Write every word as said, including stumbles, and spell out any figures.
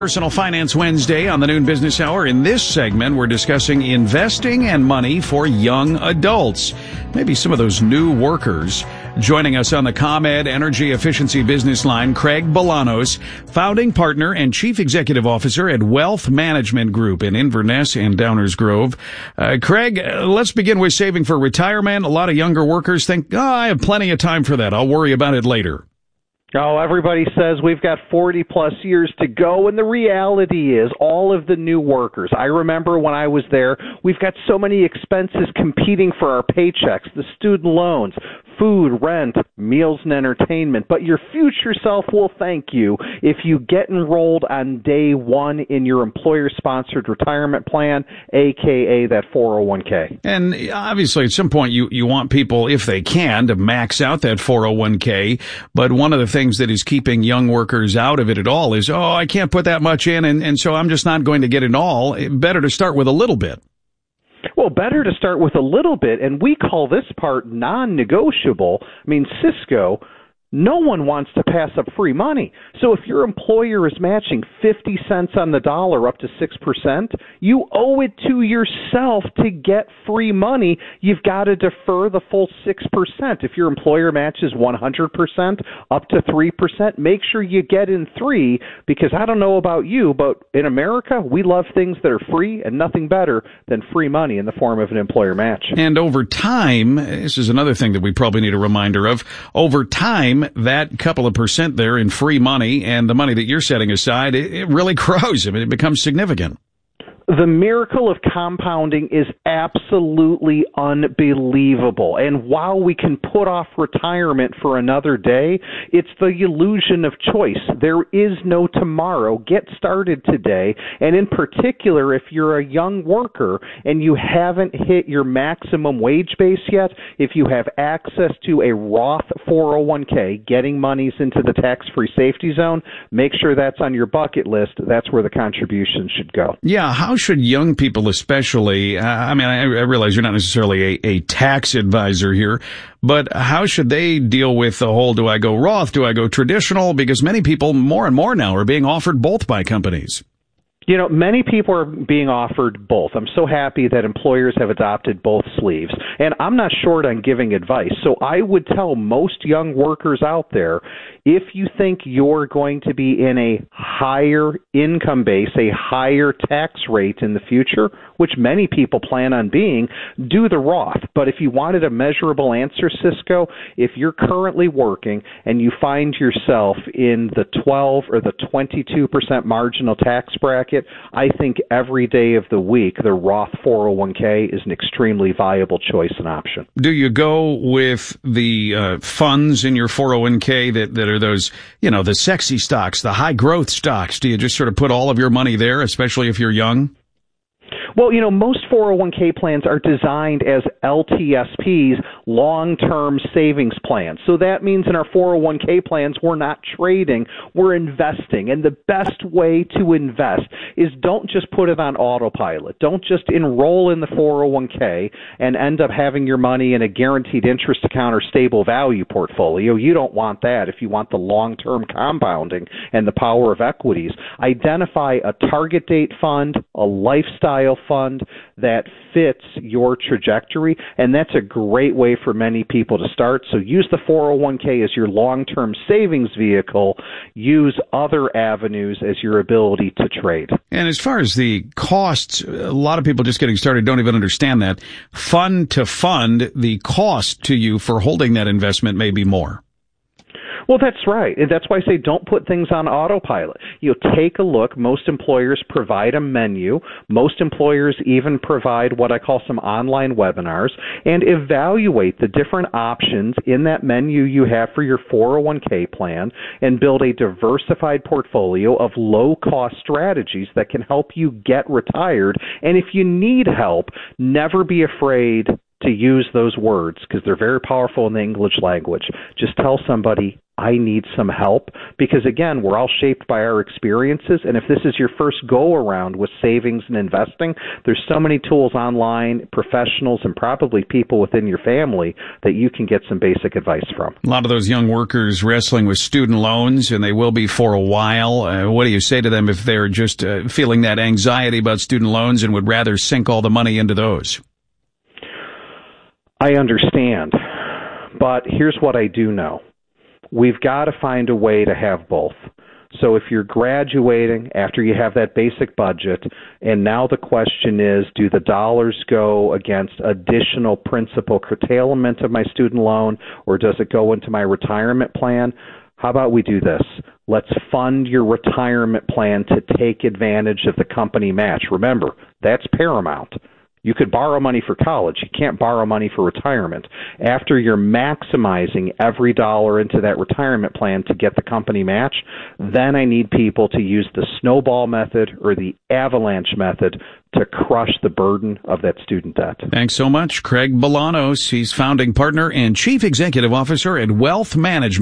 Personal Finance Wednesday on the Noon Business Hour. In this segment, we're discussing investing and money for young adults, maybe some of those new workers. Joining us on the ComEd Energy Efficiency Business Line, Craig Bolanos, founding partner and chief executive officer at Wealth Management Group in Inverness and Downers Grove. Uh, Craig, uh, let's begin with saving for retirement. A lot of younger workers think, oh, I have plenty of time for that. I'll worry about it later. Oh, everybody says we've got forty plus years to go, and the reality is all of the new workers. I remember when I was there, we've got so many expenses competing for our paychecks, the student loans, food, rent, meals, and entertainment. But your future self will thank you if you get enrolled on day one in your employer-sponsored retirement plan, a k a that four oh one k. And obviously, at some point, you, you want people, if they can, to max out that four oh one k. But one of the things that is keeping young workers out of it at all is, oh, I can't put that much in, and, and so I'm just not going to get it all. Better to start with a little bit. Well, better to start with a little bit, and we call this part non-negotiable. I mean, Cisco, no one wants to pass up free money. So if your employer is matching fifty cents on the dollar up to six percent, you owe it to yourself to get free money. You've got to defer the full six percent. If your employer matches one hundred percent up to three percent, make sure you get in three, because I don't know about you, but in America, we love things that are free, and nothing better than free money in the form of an employer match. And over time, this is another thing that we probably need a reminder of, over time, that couple of percent there in free money and the money that you're setting aside, it, it really grows. I mean, it becomes significant. The miracle of compounding is absolutely unbelievable. And while we can put off retirement for another day, it's the illusion of choice. There is no tomorrow. Get started today. And in particular, if you're a young worker and you haven't hit your maximum wage base yet, if you have access to a Roth four oh one k, getting monies into the tax-free safety zone, make sure that's on your bucket list. That's where the contributions should go. Yeah, how should young people especially, uh, I mean, I, I realize you're not necessarily a, a tax advisor here, but how should they deal with the whole, do I go Roth, do I go traditional? Because many people more and more now are being offered both by companies. You know, many people are being offered both. I'm so happy that employers have adopted both sleeves. And I'm not short on giving advice. So I would tell most young workers out there, if you think you're going to be in a higher income base, a higher tax rate in the future, which many people plan on being, do the Roth. But if you wanted a measurable answer, Cisco, if you're currently working and you find yourself in the twelve or the twenty-two percent marginal tax bracket, I think every day of the week, the Roth four oh one k is an extremely viable choice and option. Do you go with the uh, funds in your four oh one k that, that are those, you know, the sexy stocks, the high growth stocks? Do you just sort of put all of your money there, especially if you're young? Well, you know, most four oh one k plans are designed as L T S Ps, long-term savings plans. So that means in our four oh one k plans, we're not trading, we're investing. And the best way to invest is don't just put it on autopilot. Don't just enroll in the four oh one k and end up having your money in a guaranteed interest account or stable value portfolio. You don't want that if you want the long-term compounding and the power of equities. Identify a target date fund, a lifestyle fund that fits your trajectory, and that's a great way for many people to start. So use the four oh one k as your long-term savings vehicle. Use other avenues as your ability to trade. And as far as the costs, a lot of people just getting started don't even understand that. Fund to fund, the cost to you for holding that investment may be more. Well, that's right. And that's why I say don't put things on autopilot. You know, take a look. Most employers provide a menu. Most employers even provide what I call some online webinars, and evaluate the different options in that menu you have for your four oh one k plan and build a diversified portfolio of low-cost strategies that can help you get retired. And if you need help, never be afraid to use those words because they're very powerful in the English language. Just tell somebody, I need some help, because again, we're all shaped by our experiences. And if this is your first go around with savings and investing, there's so many tools online, professionals, and probably people within your family that you can get some basic advice from. A lot of those young workers wrestling with student loans, and they will be for a while. Uh, what do you say to them if they're just uh, feeling that anxiety about student loans and would rather sink all the money into those? I understand, but here's what I do know. We've got to find a way to have both. So if you're graduating after you have that basic budget, and now the question is, do the dollars go against additional principal curtailment of my student loan, or does it go into my retirement plan? How about we do this? Let's fund your retirement plan to take advantage of the company match. Remember, that's paramount. You could borrow money for college. You can't borrow money for retirement. After you're maximizing every dollar into that retirement plan to get the company match, then I need people to use the snowball method or the avalanche method to crush the burden of that student debt. Thanks so much, Craig Bolanos. He's founding partner and chief executive officer at Wealth Management.